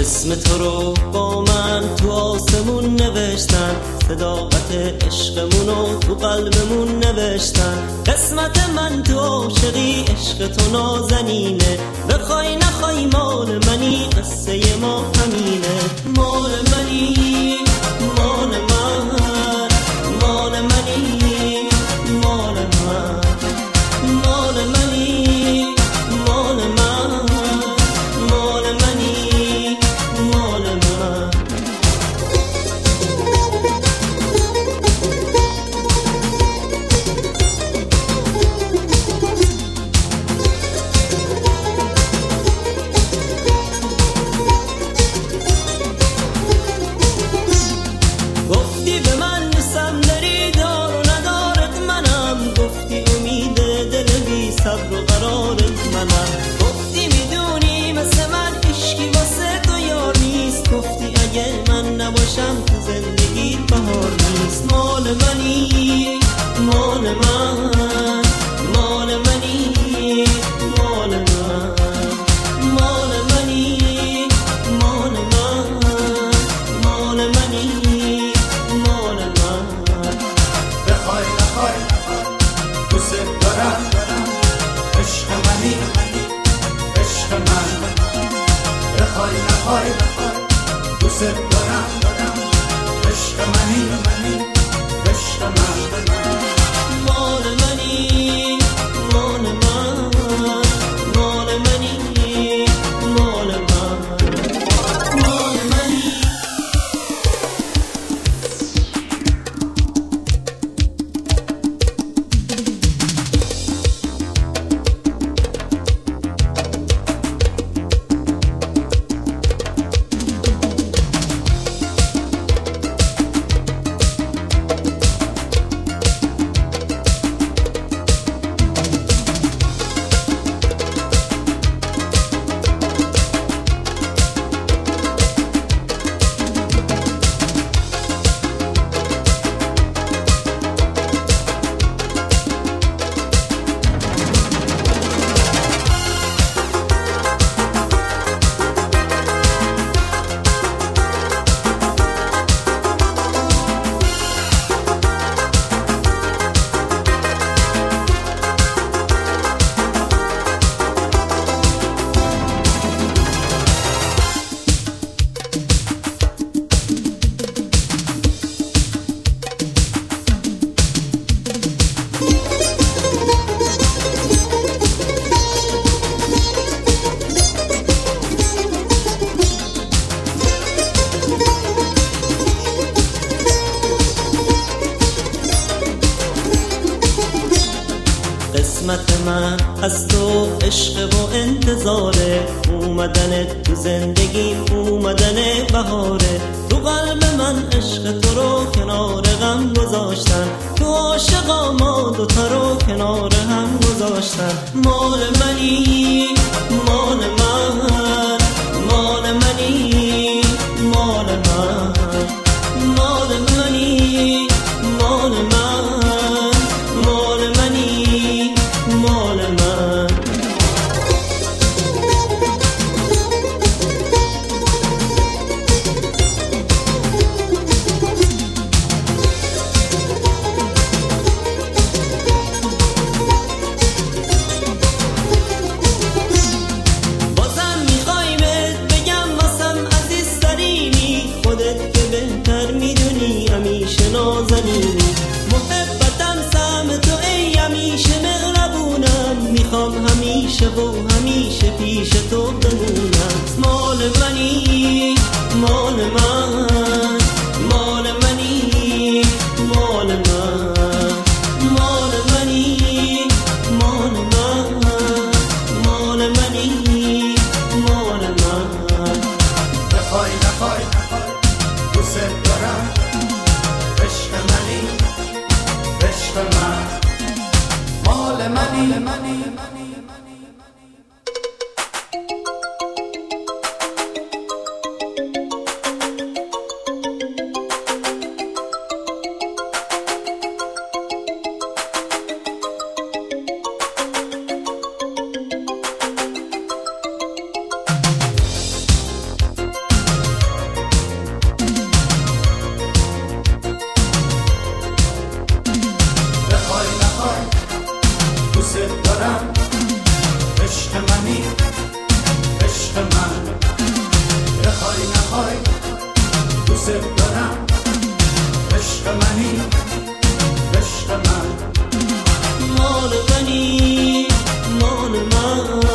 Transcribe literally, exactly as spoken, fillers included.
اسم تو رو با من تو آسمون نوشتن، صداقت عشقمونو تو قلبمون نوشتن. قسمت من تو عاشقی، عشق تو نازنینه، بخوای نخوای مال منی، قصه ما همینه. مال منی، مال من، مال منی، مال من، مال منی، مال من، مال منی، مال من. گفتی به من دوستم داری، دار و ندارت منم، گفتی امید دل بی صبر و قرارت منم، گفتی میدونی مثل من عشقی واسه تو یار نیست، گفتی اگه من نباشم تو زندگی بهار نیست. مال منی، مال من، مال منی، مال من، مال منی، مال من، مال منی، مال من. بخوای نخوای دوست دارم، عشق منی، عشق من. بخوای نخوای دوست دارم، عشق منی، عشق من. مال منی، مال من، مال منی، مال من، مال منی. قسمت من از تو عشق و انتظاره، اومدن تو زندگی اومدن بهاره، تو قلب من عشق تو رو کنار غم گذاشتن، تو عاشقا ما دوتا رو کنار هم گذاشتن. مال منی، مال من، مال منی، مال من، مال منی، مال من، مال منی، مال من. بازم میخوای بهت بگم واسم عزیز ترینی، خودت که بهتر میدونی همیشه نازنینی، محبتم سهم تو ای همیشه مهربونم، میخوام همیشه و همیشه پیش تو بمونم. مال منی، مال من، مال منی، مال من، مال منی، مال من، مال منی، مال من. بخوای نخوای دوست دارم، عشق منی، عشق من. مال منی، منی. دوست دارم عشق منی عشق من مال منی مال من